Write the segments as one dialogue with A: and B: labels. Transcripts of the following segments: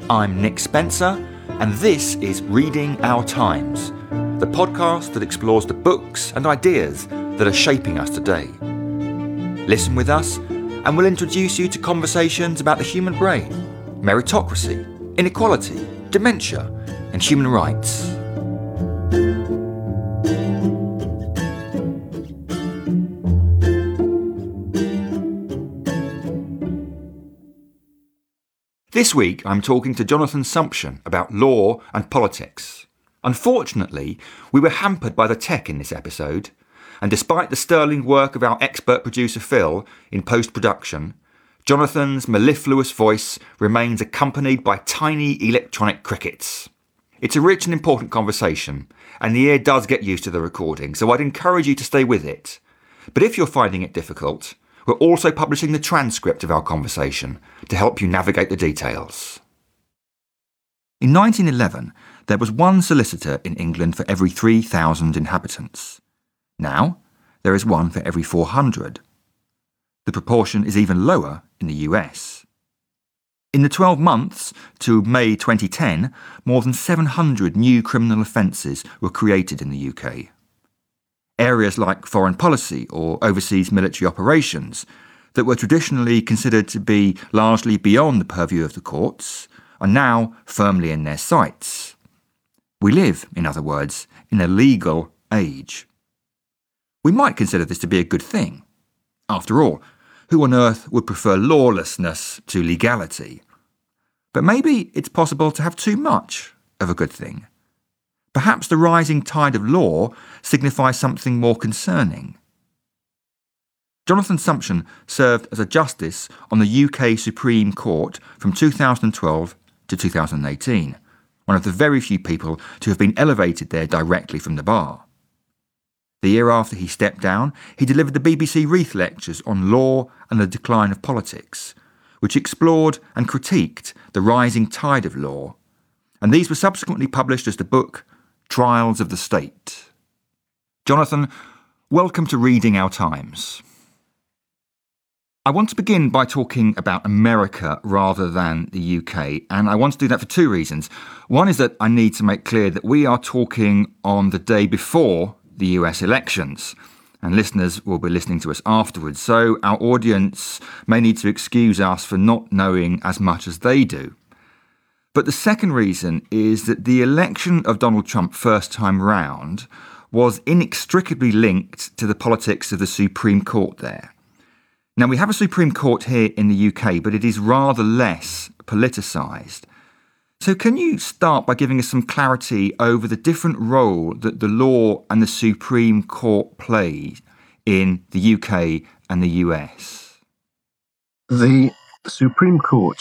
A: I'm Nick Spencer, and this is Reading Our Times, the podcast that explores the books and ideas that are shaping us today. Listen with us, and we'll introduce you to conversations about the human brain, meritocracy, inequality, dementia, and human rights. This week, I'm talking to Jonathan Sumption about law and politics. Unfortunately, we were hampered by the tech in this episode, and despite the sterling work of our expert producer Phil in post-production, Jonathan's mellifluous voice remains accompanied by tiny electronic crickets. It's a rich and important conversation, and the ear does get used to the recording, so I'd encourage you to stay with it. But if you're finding it difficult, we're also publishing the transcript of our conversation to help you navigate the details. In 1911, there was one solicitor in England for every 3,000 inhabitants. Now, there is one for every 400. The proportion is even lower in the US. In the 12 months to May 2010, more than 700 new criminal offences were created in the UK. Areas like foreign policy or overseas military operations that were traditionally considered to be largely beyond the purview of the courts are now firmly in their sights. We live, in other words, in a legal age. We might consider this to be a good thing. After all, who on earth would prefer lawlessness to legality? But maybe it's possible to have too much of a good thing. Perhaps the rising tide of law signifies something more concerning. Jonathan Sumption served as a justice on the UK Supreme Court from 2012 to 2018, one of the very few people to have been elevated there directly from the bar. The year after he stepped down, he delivered the BBC Reith Lectures on Law and the Decline of Politics, which explored and critiqued the rising tide of law, and these were subsequently published as the book Trials of the State. Jonathan, welcome to Reading Our Times. I want to begin by talking about America rather than the UK, and I want to do that for two reasons. One is that I need to make clear that we are talking on the day before the US elections, and listeners will be listening to us afterwards, so our audience may need to excuse us for not knowing as much as they do. But the second reason is that the election of Donald Trump first time round was inextricably linked to the politics of the Supreme Court there. Now, we have a Supreme Court here in the UK, but it is rather less politicised. So can you start by giving us some clarity over the different role that the law and the Supreme Court play in the UK and the US?
B: The Supreme Court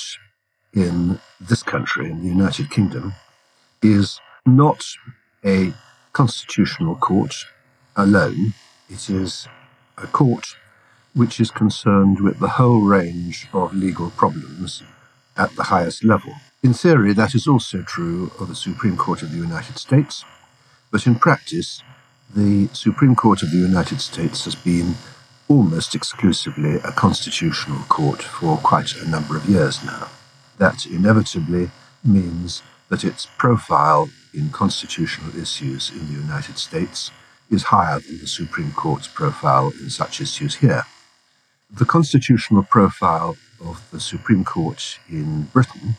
B: in this country, in the United Kingdom, is not a constitutional court alone. It is a court which is concerned with the whole range of legal problems at the highest level. In theory, that is also true of the Supreme Court of the United States, but in practice, the Supreme Court of the United States has been almost exclusively a constitutional court for quite a number of years now. That inevitably means that its profile in constitutional issues in the United States is higher than the Supreme Court's profile in such issues here. The constitutional profile of the Supreme Court in Britain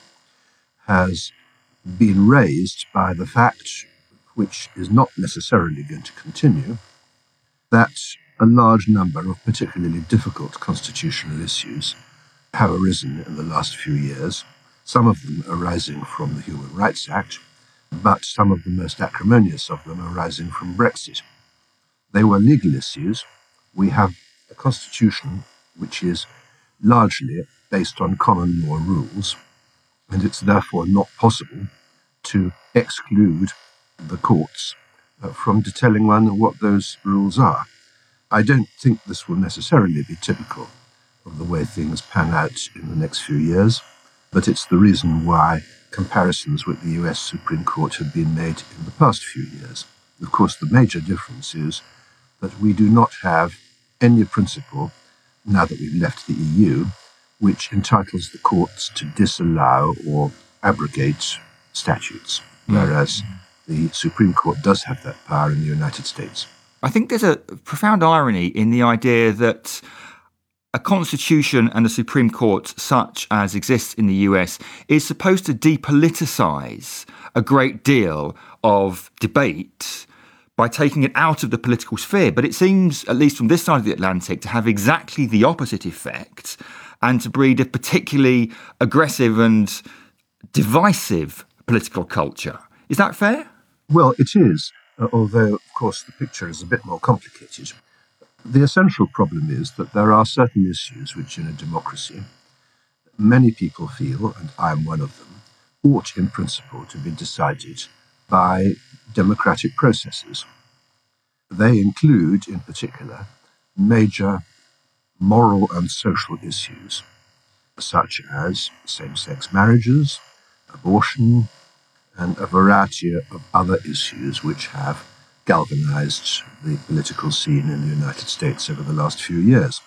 B: has been raised by the fact, which is not necessarily going to continue, that a large number of particularly difficult constitutional issues have arisen in the last few years, some of them arising from the Human Rights Act, but some of the most acrimonious of them arising from Brexit. They were legal issues. We have a constitution which is largely based on common law rules, and it's therefore not possible to exclude the courts from telling one what those rules are. I don't think this will necessarily be typical of the way things pan out in the next few years, but it's the reason why comparisons with the US Supreme Court have been made in the past few years. Of course, the major difference is that we do not have any principle, now that we've left the EU, which entitles the courts to disallow or abrogate statutes, whereas the Supreme Court does have that power in the United States.
A: I think there's a profound irony in the idea that a constitution and a Supreme Court such as exists in the US is supposed to depoliticize a great deal of debate by taking it out of the political sphere. But it seems, at least from this side of the Atlantic, to have exactly the opposite effect and to breed a particularly aggressive and divisive political culture. Is that fair?
B: Well, it is, although, of course, the picture is a bit more complicated. The essential problem is that there are certain issues which, in a democracy, many people feel, and I am one of them, ought in principle to be decided by democratic processes. They include, in particular, major moral and social issues, such as same-sex marriages, abortion, and a variety of other issues which have galvanized the political scene in the United States over the last few years.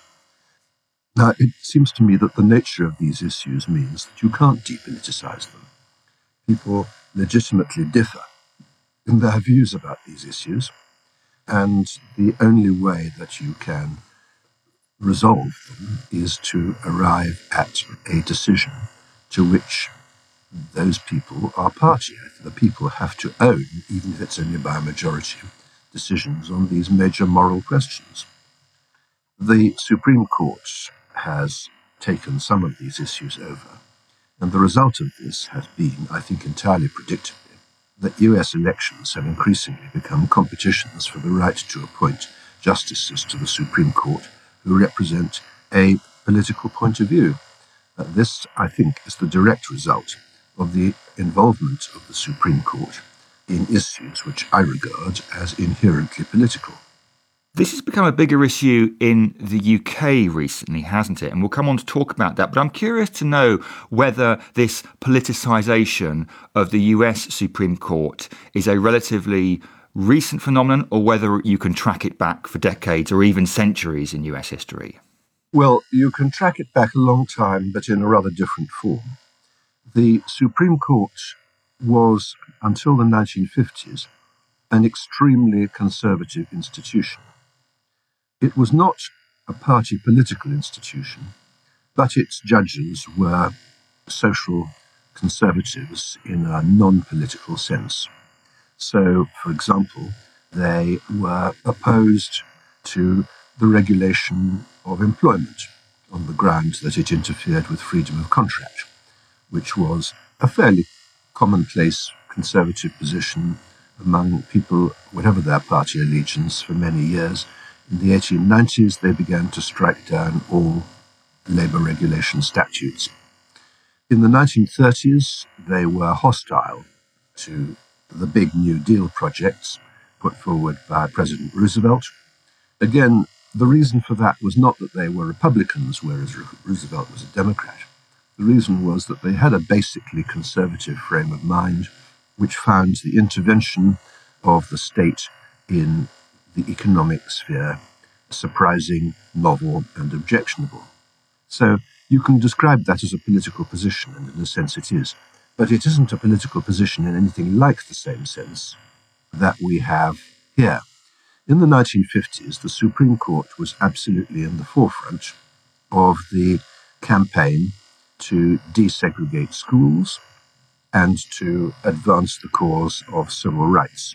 B: Now, it seems to me that the nature of these issues means that you can't depoliticize them. People legitimately differ in their views about these issues, and the only way that you can resolve them is to arrive at a decision to which those people are party. The people have to own, even if it's only by a majority, decisions on these major moral questions. The Supreme Court has taken some of these issues over, and the result of this has been, I think entirely predictably, that US elections have increasingly become competitions for the right to appoint justices to the Supreme Court who represent a political point of view. This, I think, is the direct result of the involvement of the Supreme Court in issues which I regard as inherently political.
A: This has become a bigger issue in the UK recently, hasn't it? And we'll come on to talk about that. But I'm curious to know whether this politicisation of the US Supreme Court is a relatively recent phenomenon or whether you can track it back for decades or even centuries in US history.
B: Well, you can track it back a long time, but in a rather different form. The Supreme Court was, until the 1950s, an extremely conservative institution. It was not a party political institution, but its judges were social conservatives in a non-political sense. So, for example, they were opposed to the regulation of employment on the grounds that it interfered with freedom of contract, which was a fairly commonplace conservative position among people, whatever their party allegiance, for many years. In the 1890s, they began to strike down all labour regulation statutes. In the 1930s, they were hostile to the big New Deal projects put forward by President Roosevelt. Again, the reason for that was not that they were Republicans, whereas Roosevelt was a Democrat. The reason was that they had a basically conservative frame of mind, which found the intervention of the state in the economic sphere surprising, novel, and objectionable. So you can describe that as a political position, and in a sense it is. But it isn't a political position in anything like the same sense that we have here. In the 1950s, the Supreme Court was absolutely in the forefront of the campaign to desegregate schools and to advance the cause of civil rights.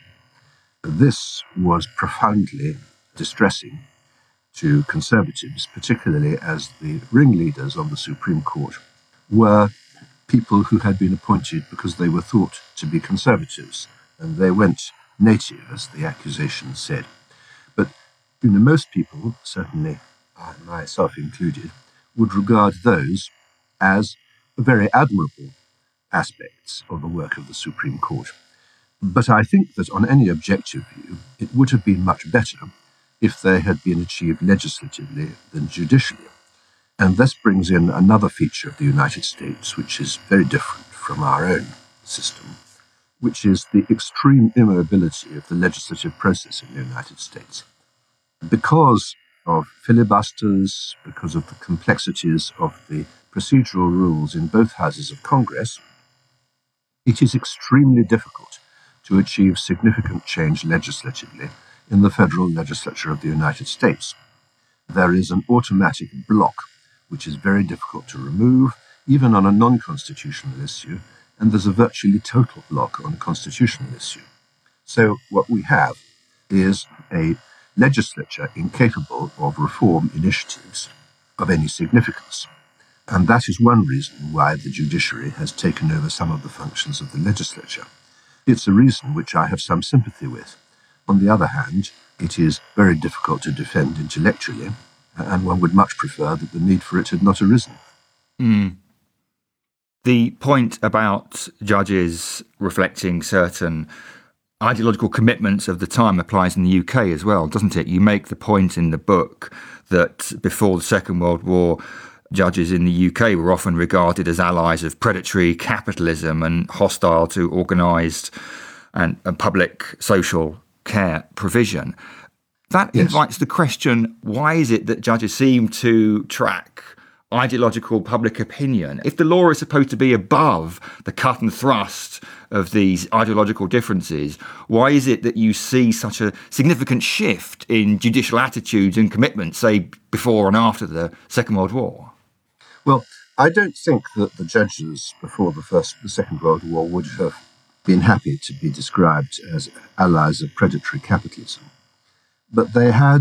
B: This was profoundly distressing to conservatives, particularly as the ringleaders of the Supreme Court were people who had been appointed because they were thought to be conservatives, and they went native, as the accusation said. But most people, certainly myself included, would regard those as very admirable aspects of the work of the Supreme Court. But I think that on any objective view, it would have been much better if they had been achieved legislatively than judicially. And this brings in another feature of the United States, which is very different from our own system, which is the extreme immobility of the legislative process in the United States. Because of filibusters, because of the complexities of the procedural rules in both houses of Congress, it is extremely difficult to achieve significant change legislatively in the federal legislature of the United States. There is an automatic block, which is very difficult to remove, even on a non-constitutional issue, and there's a virtually total block on a constitutional issue. So what we have is a legislature incapable of reform initiatives of any significance. And that is one reason why the judiciary has taken over some of the functions of the legislature. It's a reason which I have some sympathy with. On the other hand, it is very difficult to defend intellectually, and one would much prefer that the need for it had not arisen.
A: The point about judges reflecting certain ideological commitments of the time applies in the UK as well, doesn't it? You make the point in the book that before the Second World War, judges in the UK were often regarded as allies of predatory capitalism and hostile to organised and public social care provision. That invites the question, why is it that judges seem to track ideological public opinion? If the law is supposed to be above the cut and thrust of these ideological differences, why is it that you see such a significant shift in judicial attitudes and commitments, say, before and after the Second World War?
B: Well, I don't think that the judges before the Second World War would have been happy to be described as allies of predatory capitalism. But they had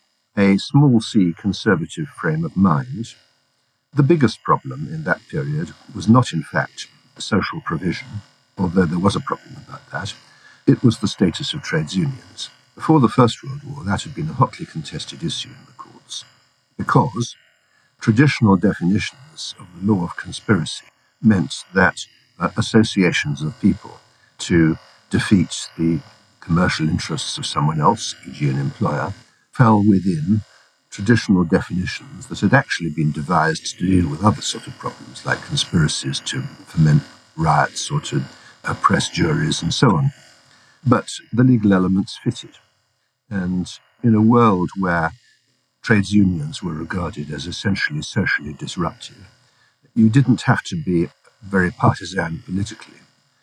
B: a small c conservative frame of mind. The biggest problem in that period was not, in fact, social provision, although there was a problem about that. It was the status of trades unions. Before the First World War, that had been a hotly contested issue in the courts, because traditional definitions of the law of conspiracy meant that associations of people to defeat the commercial interests of someone else, e.g. an employer, fell within traditional definitions that had actually been devised to deal with other sort of problems, like conspiracies to foment riots or to oppress juries and so on. But the legal elements fitted. And in a world where trades unions were regarded as essentially socially disruptive, you didn't have to be very partisan politically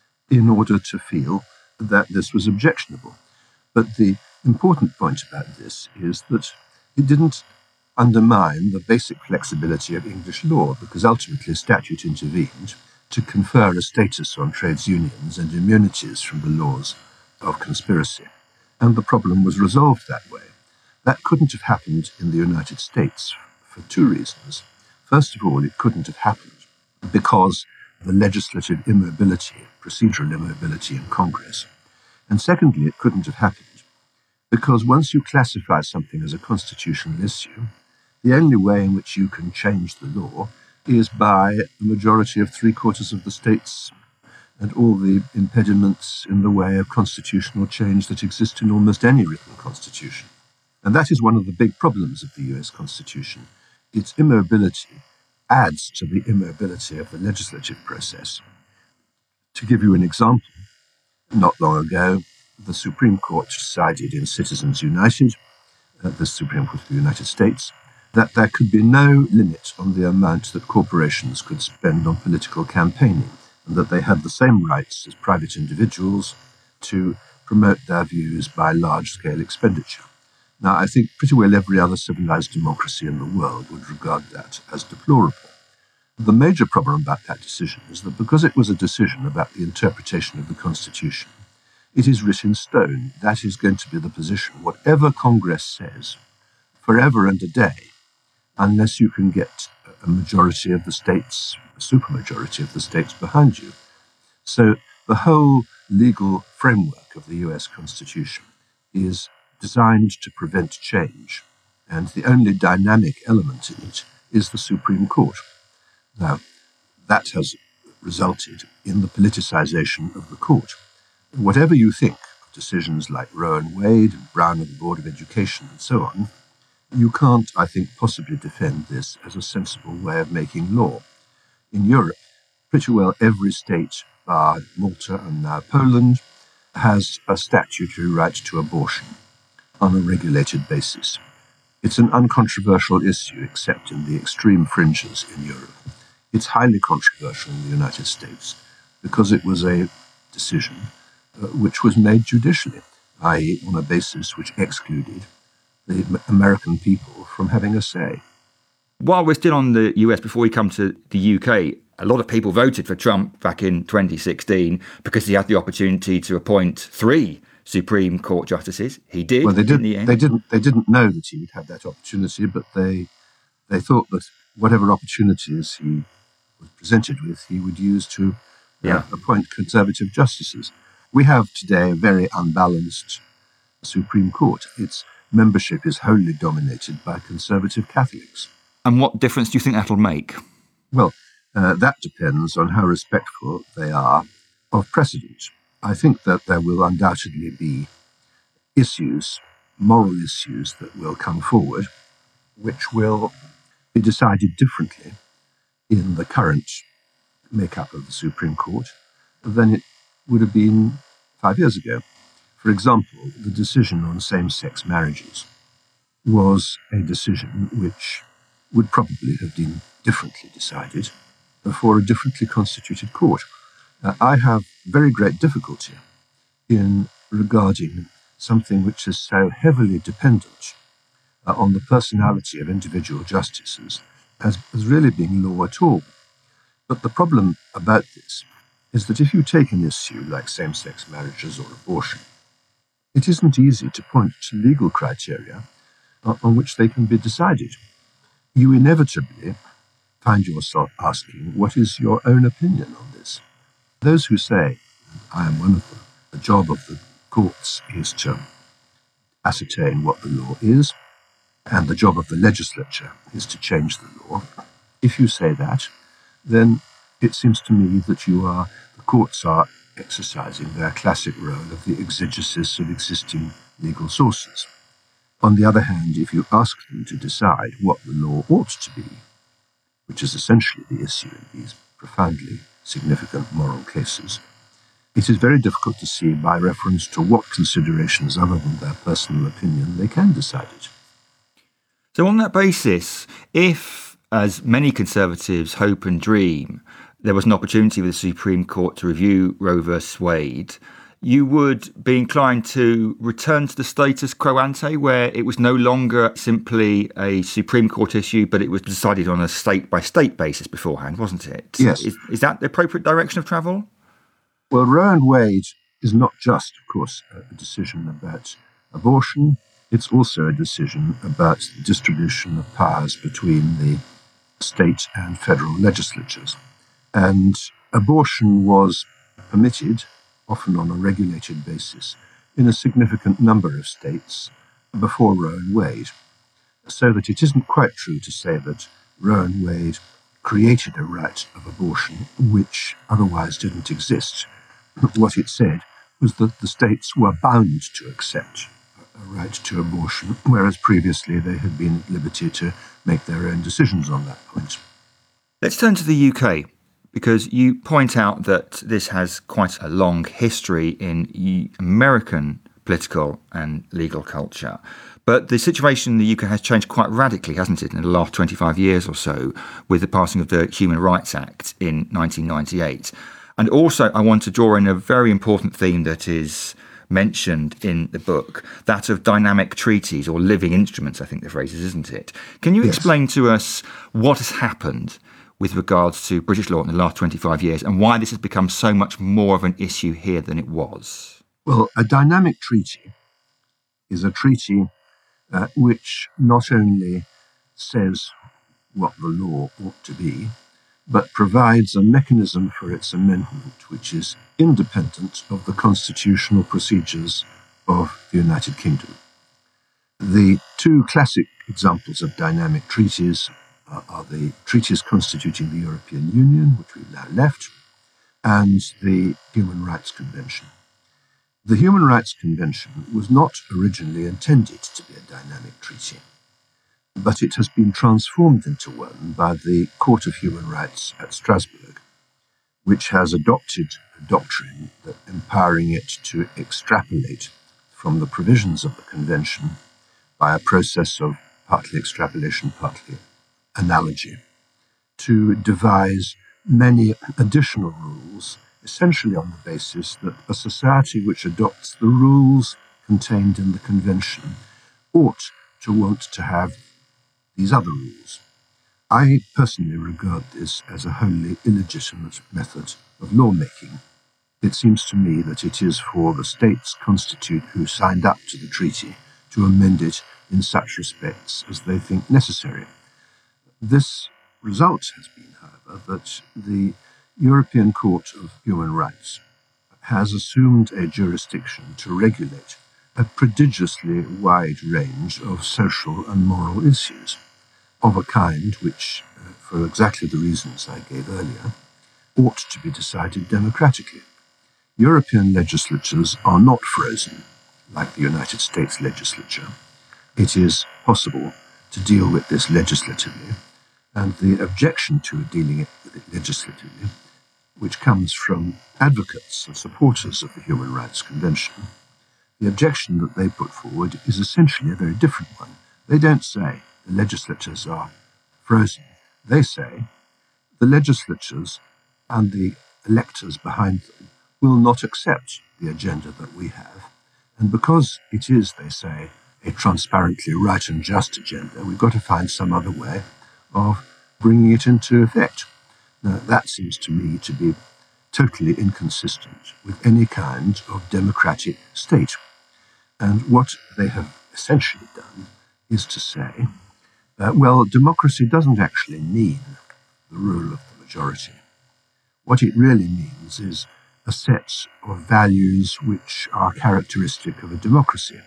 B: in order to feel that this was objectionable. But the important point about this is that it didn't undermine the basic flexibility of English law, because ultimately statute intervened to confer a status on trades unions and immunities from the laws of conspiracy. And the problem was resolved that way. That couldn't have happened in the United States for two reasons. First of all, it couldn't have happened because of the legislative immobility, procedural immobility in Congress. And secondly, it couldn't have happened because once you classify something as a constitutional issue, the only way in which you can change the law is by a majority of 3/4 of the states and all the impediments in the way of constitutional change that exist in almost any written constitution. And that is one of the big problems of the US Constitution. Its immobility adds to the immobility of the legislative process. To give you an example, not long ago, the Supreme Court decided in Citizens United, the Supreme Court of the United States, that there could be no limit on the amount that corporations could spend on political campaigning, and that they had the same rights as private individuals to promote their views by large-scale expenditure. Now, I think pretty well every other civilized democracy in the world would regard that as deplorable. The major problem about that decision is that because it was a decision about the interpretation of the Constitution, it is written in stone. That is going to be the position, whatever Congress says, forever and a day, unless you can get a majority of the states, a supermajority of the states behind you. So the whole legal framework of the US Constitution is designed to prevent change, and the only dynamic element in it is the Supreme Court. Now, that has resulted in the politicization of the court. Whatever you think of decisions like Roe and Wade and Brown and the Board of Education and so on, you can't, I think, possibly defend this as a sensible way of making law. In Europe, pretty well every state, bar Malta and now Poland, has a statutory right to abortion on a regulated basis. It's an uncontroversial issue except in the extreme fringes in Europe. It's highly controversial in the United States. because it was a decision which was made judicially, i.e. on a basis which excluded the American people from having a say.
A: While we're still on the US, before we come to the UK, a lot of people voted for Trump back in 2016 because he had the opportunity to appoint 3 Supreme Court justices. He did.
B: Well, they
A: in the end.
B: They didn't know that he would have that opportunity, but they thought that whatever opportunities he was presented with, he would use to appoint conservative justices. We have today a very unbalanced Supreme Court. Its membership is wholly dominated by conservative Catholics.
A: And what difference do you think that'll make?
B: Well, that depends on how respectful they are of precedent. I think that there will undoubtedly be issues, moral issues, that will come forward, which will be decided differently in the current makeup of the Supreme Court than it would have been 5 years ago. For example, the decision on same-sex marriages was a decision which would probably have been differently decided before a differently constituted court. I have very great difficulty in regarding something which is so heavily dependent on the personality of individual justices as really being law at all. But the problem about this is that if you take an issue like same-sex marriages or abortion, it isn't easy to point to legal criteria on which they can be decided. You inevitably find yourself asking, what is your own opinion on this? Those who say, I am one of them, the job of the courts is to ascertain what the law is, and the job of the legislature is to change the law. If you say that, then it seems to me that the courts are exercising their classic role of the exegesis of existing legal sources. On the other hand, if you ask them to decide what the law ought to be, which is essentially the issue in these profoundly significant moral cases, it is very difficult to see by reference to what considerations other than their personal opinion they can decide it.
A: So on that basis, if, as many Conservatives hope and dream, there was an opportunity for the Supreme Court to review Roe v. Wade, you would be inclined to return to the status quo ante, where it was no longer simply a Supreme Court issue, but it was decided on a state-by-state basis beforehand, wasn't it?
B: Yes.
A: Is that the appropriate direction of travel?
B: Well, Roe v. Wade is not just, of course, a decision about abortion. It's also a decision about the distribution of powers between the state and federal legislatures. And abortion was permitted, often on a regulated basis, in a significant number of states before Roe v. Wade. So that it isn't quite true to say that Roe v. Wade created a right of abortion which otherwise didn't exist. What it said was that the states were bound to accept a right to abortion, whereas previously they had been at liberty to make their own decisions on that point.
A: Let's turn to the UK, because you point out that this has quite a long history in American political and legal culture. But the situation in the UK has changed quite radically, hasn't it, in the last 25 years or so, with the passing of the Human Rights Act in 1998. And also, I want to draw in a very important theme that is mentioned in the book, that of dynamic treaties, or living instruments, I think the phrase is, isn't it? Can you explain to us what has happened with regards to British law in the last 25 years and why this has become so much more of an issue here than it was?
B: Well, a dynamic treaty is a treaty which not only says what the law ought to be, but provides a mechanism for its amendment which is independent of the constitutional procedures of the United Kingdom. The two classic examples of dynamic treaties are the treaties constituting the European Union, which we've now left, and the Human Rights Convention. The Human Rights Convention was not originally intended to be a dynamic treaty, but it has been transformed into one by the Court of Human Rights at Strasbourg, which has adopted a doctrine that empowering it to extrapolate from the provisions of the Convention by a process of partly extrapolation, partly analogy, to devise many additional rules, essentially on the basis that a society which adopts the rules contained in the Convention ought to want to have these other rules. I personally regard this as a wholly illegitimate method of lawmaking. It seems to me that it is for the states constitute who signed up to the treaty to amend it in such respects as they think necessary. This result has been, however, that the European Court of Human Rights has assumed a jurisdiction to regulate a prodigiously wide range of social and moral issues, of a kind which, for exactly the reasons I gave earlier, ought to be decided democratically. European legislatures are not frozen, like the United States legislature. It is possible to deal with this legislatively, and the objection to dealing with it legislatively, which comes from advocates and supporters of the Human Rights Convention, the objection that they put forward is essentially a very different one. They don't say the legislatures are frozen. They say the legislatures and the electors behind them will not accept the agenda that we have. And because it is, they say, a transparently right and just agenda, we've got to find some other way of bringing it into effect. Now, that seems to me to be totally inconsistent with any kind of democratic state. And what they have essentially done is to say, well, democracy doesn't actually mean the rule of the majority. What it really means is a set of values which are characteristic of a democracy.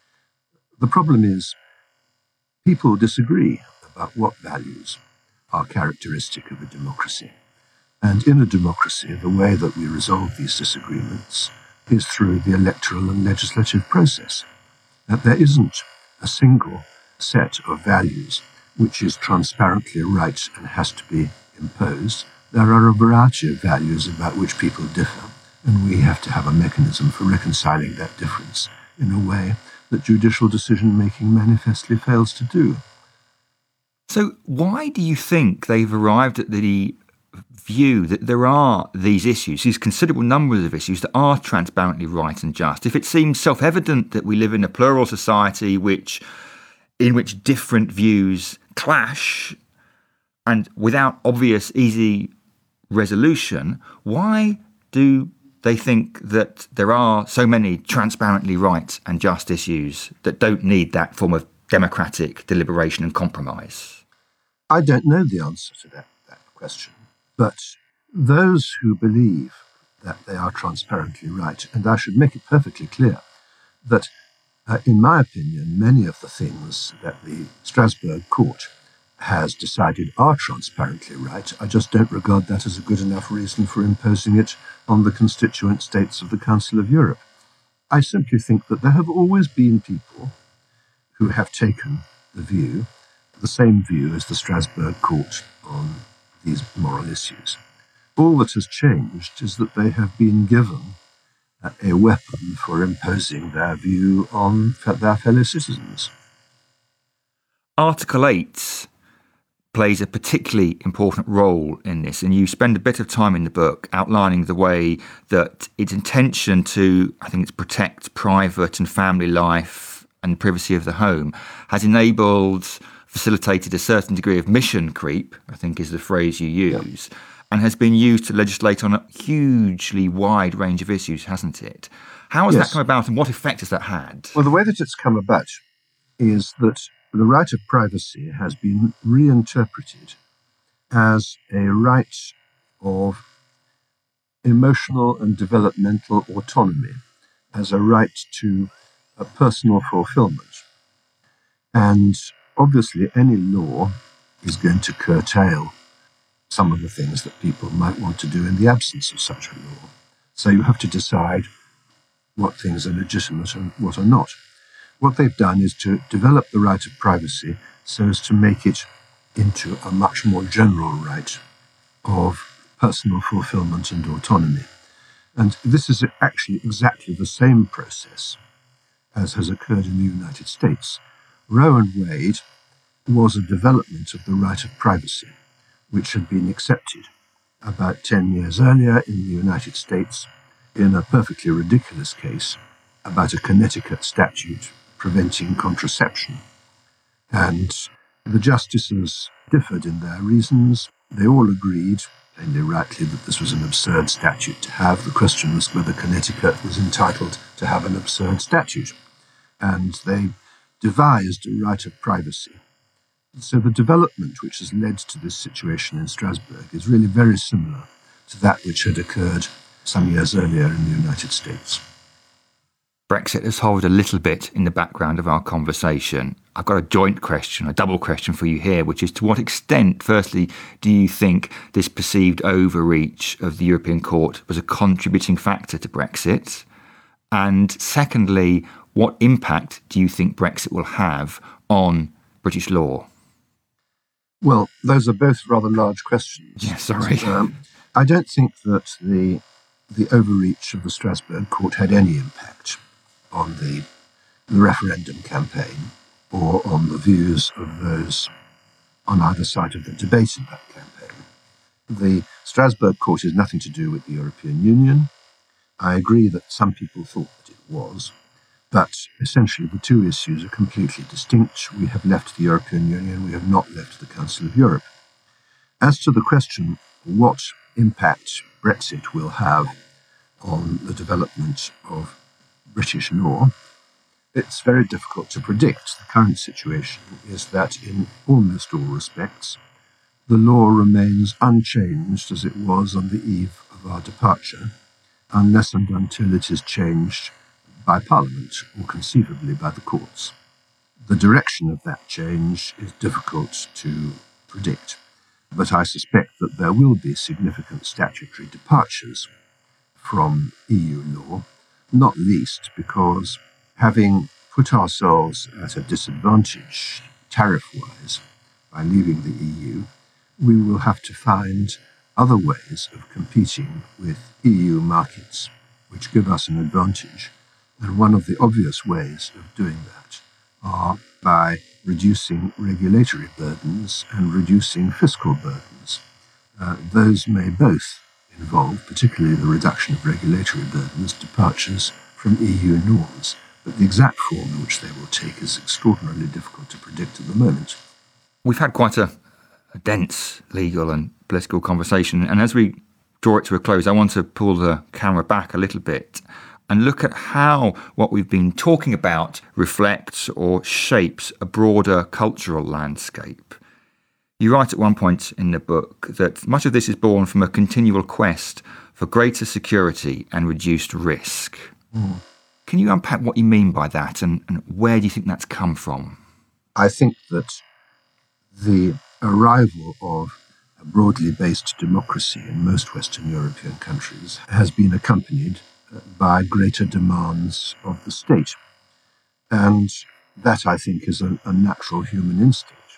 B: The problem is people disagree about what values are characteristic of a democracy. And in a democracy, the way that we resolve these disagreements is through the electoral and legislative process. That there isn't a single set of values which is transparently right and has to be imposed. There are a variety of values about which people differ, and we have to have a mechanism for reconciling that difference in a way that judicial decision-making manifestly fails to do.
A: So why do you think they've arrived at the view that there are these issues, these considerable numbers of issues that are transparently right and just, if it seems self-evident that we live in a plural society in which different views clash and without obvious, easy resolution? Why do they think that there are so many transparently right and just issues that don't need that form of democratic deliberation and compromise?
B: I don't know the answer to that question, but those who believe that they are transparently right, and I should make it perfectly clear that, in my opinion, many of the things that the Strasbourg Court has decided are transparently right, I just don't regard that as a good enough reason for imposing it on the constituent states of the Council of Europe. I simply think that there have always been people who have taken the same view as the Strasbourg Court on these moral issues. All that has changed is that they have been given a weapon for imposing their view on their fellow citizens.
A: Article 8 plays a particularly important role in this, and you spend a bit of time in the book outlining the way that its intention to, I think it's protect private and family life and privacy of the home, has facilitated a certain degree of mission creep, I think is the phrase you use, and has been used to legislate on a hugely wide range of issues, hasn't it? How has that come about, and what effect has that had?
B: Well, the way that it's come about is that the right of privacy has been reinterpreted as a right of emotional and developmental autonomy, as a right to a personal fulfillment. And obviously, any law is going to curtail some of the things that people might want to do in the absence of such a law. So you have to decide what things are legitimate and what are not. What they've done is to develop the right of privacy so as to make it into a much more general right of personal fulfillment and autonomy. And this is actually exactly the same process as has occurred in the United States. Roe and Wade was a development of the right of privacy, which had been accepted about 10 years earlier in the United States in a perfectly ridiculous case about a Connecticut statute preventing contraception. And the justices differed in their reasons. They all agreed, plainly rightly, that this was an absurd statute to have. The question was whether Connecticut was entitled to have an absurd statute. And they devised a right of privacy. So the development which has led to this situation in Strasbourg is really very similar to that which had occurred some years earlier in the United States.
A: Brexit has hovered a little bit in the background of our conversation. I've got a joint question, a double question for you here, which is to what extent, firstly, do you think this perceived overreach of the European Court was a contributing factor to Brexit? And secondly, what impact do you think Brexit will have on British law?
B: Well, those are both rather large questions.
A: Yeah, sorry.
B: I don't think that the overreach of the Strasbourg court had any impact on the referendum campaign or on the views of those on either side of the debate in that campaign. The Strasbourg court has nothing to do with the European Union. I agree that some people thought that it was, but essentially the two issues are completely distinct. We have left the European Union, we have not left the Council of Europe. As to the question what impact Brexit will have on the development of British law, it's very difficult to predict. The current situation is that in almost all respects, the law remains unchanged as it was on the eve of our departure, unless and until it is changed by Parliament or conceivably by the courts. The direction of that change is difficult to predict, but I suspect that there will be significant statutory departures from EU law, not least because having put ourselves at a disadvantage tariff-wise by leaving the EU, we will have to find other ways of competing with EU markets which give us an advantage. And one of the obvious ways of doing that are by reducing regulatory burdens and reducing fiscal burdens. Those may both involve, particularly the reduction of regulatory burdens, departures from EU norms. But the exact form in which they will take is extraordinarily difficult to predict at the moment.
A: We've had quite a dense legal and political conversation, and as we draw it to a close, I want to pull the camera back a little bit and look at how what we've been talking about reflects or shapes a broader cultural landscape. You write at one point in the book that much of this is born from a continual quest for greater security and reduced risk. Can you unpack what you mean by that and where do you think that's come from?
B: I think that the arrival of a broadly based democracy in most Western European countries has been accompanied by greater demands of the state. And that, I think, is a natural human instinct.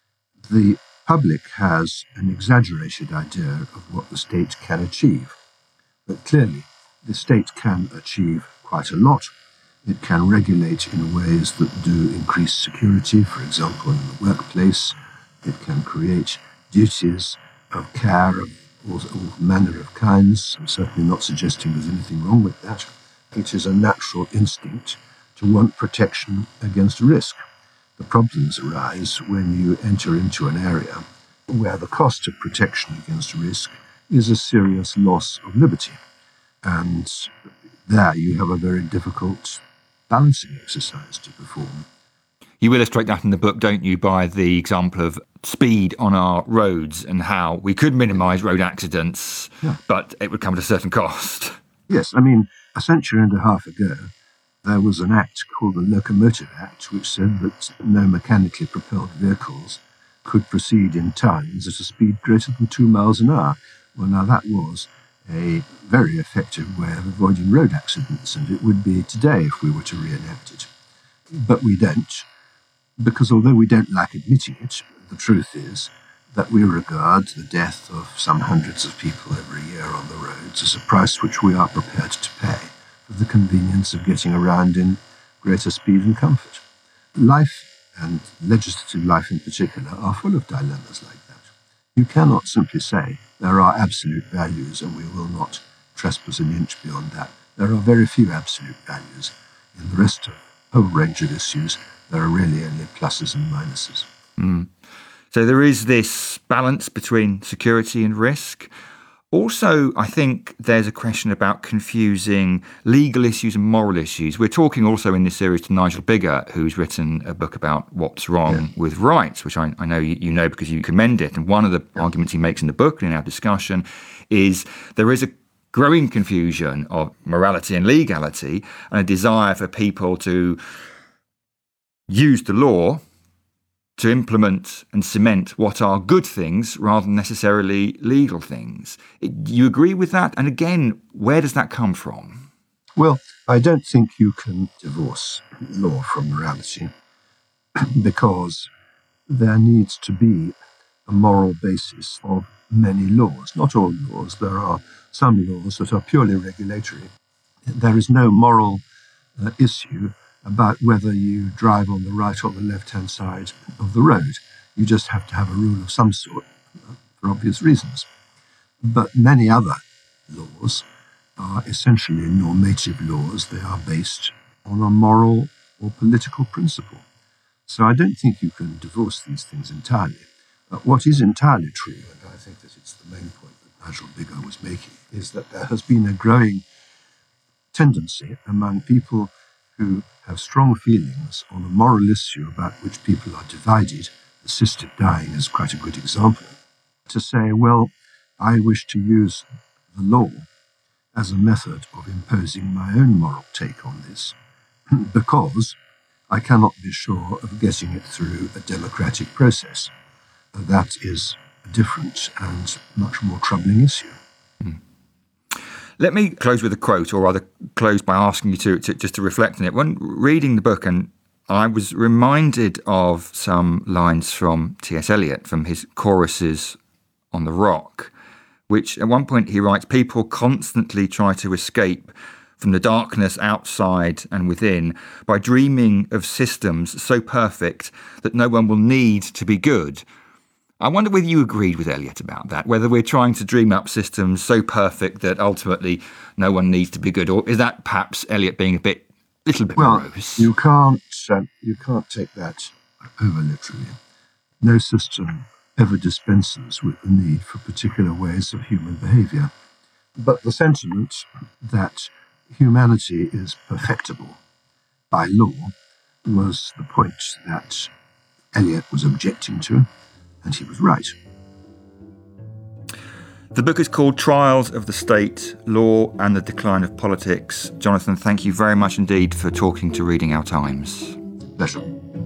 B: The public has an exaggerated idea of what the state can achieve. But clearly, the state can achieve quite a lot. It can regulate in ways that do increase security, for example, in the workplace. It can create duties of care of all manner of kinds. I'm certainly not suggesting there's anything wrong with that. It is a natural instinct to want protection against risk. The problems arise when you enter into an area where the cost of protection against risk is a serious loss of liberty. And there you have a very difficult balancing exercise to perform.
A: You illustrate that in the book, don't you, by the example of speed on our roads and how we could minimise road accidents, but it would come at a certain cost.
B: Yes, I mean, a century and a half ago, there was an act called the Locomotive Act, which said that no mechanically propelled vehicles could proceed in towns at a speed greater than 2 miles an hour. Well, now that was a very effective way of avoiding road accidents, and it would be today if we were to reenact it. But we don't, because although we don't like admitting it, the truth is that we regard the death of some hundreds of people every year on the roads as a price which we are prepared to pay for the convenience of getting around in greater speed and comfort. Life, and legislative life in particular, are full of dilemmas like that. You cannot simply say there are absolute values and we will not trespass an inch beyond that. There are very few absolute values. In the rest of a whole range of issues, there are really only pluses and minuses.
A: So there is this balance between security and risk. Also, I think there's a question about confusing legal issues and moral issues. We're talking also in this series to Nigel Biggar, who's written a book about what's wrong with rights, which I know you know because you commend it. And one of the arguments he makes in the book and in our discussion is there is a growing confusion of morality and legality and a desire for people to use the law to implement and cement what are good things rather than necessarily legal things. Do you agree with that? And again, where does that come from?
B: Well, I don't think you can divorce law from morality because there needs to be a moral basis of many laws. Not all laws. There are some laws that are purely regulatory. There is no moral issue about whether you drive on the right or the left-hand side of the road. You just have to have a rule of some sort for obvious reasons. But many other laws are essentially normative laws. They are based on a moral or political principle. So I don't think you can divorce these things entirely. What is entirely true, and I think that it's the main point that Nigel Biggar was making, is that there has been a growing tendency among people who have strong feelings on a moral issue about which people are divided, assisted dying is quite a good example, to say, well, I wish to use the law as a method of imposing my own moral take on this, because I cannot be sure of getting it through a democratic process. That is a different and much more troubling issue.
A: Let me close with a quote, or rather close by asking you to just to reflect on it. When reading the book, and I was reminded of some lines from T.S. Eliot, from his Choruses on the Rock, which at one point he writes, people constantly try to escape from the darkness outside and within by dreaming of systems so perfect that no one will need to be good. I wonder whether you agreed with Eliot about that, whether we're trying to dream up systems so perfect that ultimately no one needs to be good, or is that perhaps Eliot being a little bit morose?
B: You can't take that over literally. No system ever dispenses with the need for particular ways of human behaviour. But the sentiment that humanity is perfectible by law was the point that Eliot was objecting to. And he was right.
A: The book is called Trials of the State, Law and the Decline of Politics. Jonathan, thank you very much indeed for talking to Reading Our Times.
B: Pleasure.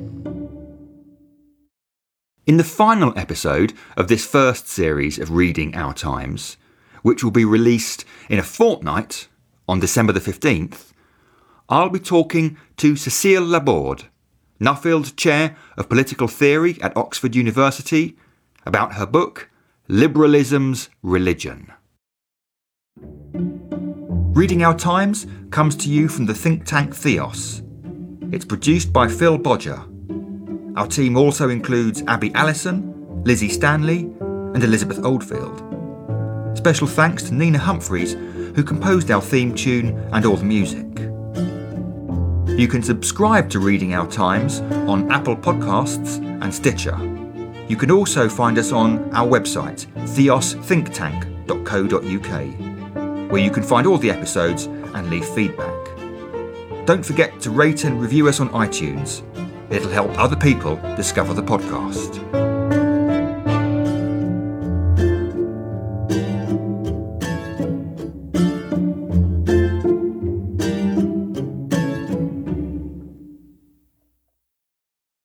A: In the final episode of this first series of Reading Our Times, which will be released in a fortnight on December the 15th, I'll be talking to Cecile Laborde, Nuffield Chair of Political Theory at Oxford University, about her book, Liberalism's Religion. Reading Our Times comes to you from the think tank Theos. It's produced by Phil Bodger. Our team also includes Abby Allison, Lizzie Stanley and Elizabeth Oldfield. Special thanks to Nina Humphreys, who composed our theme tune and all the music. You can subscribe to Reading Our Times on Apple Podcasts and Stitcher. You can also find us on our website, theosthinktank.co.uk, where you can find all the episodes and leave feedback. Don't forget to rate and review us on iTunes. It'll help other people discover the podcast.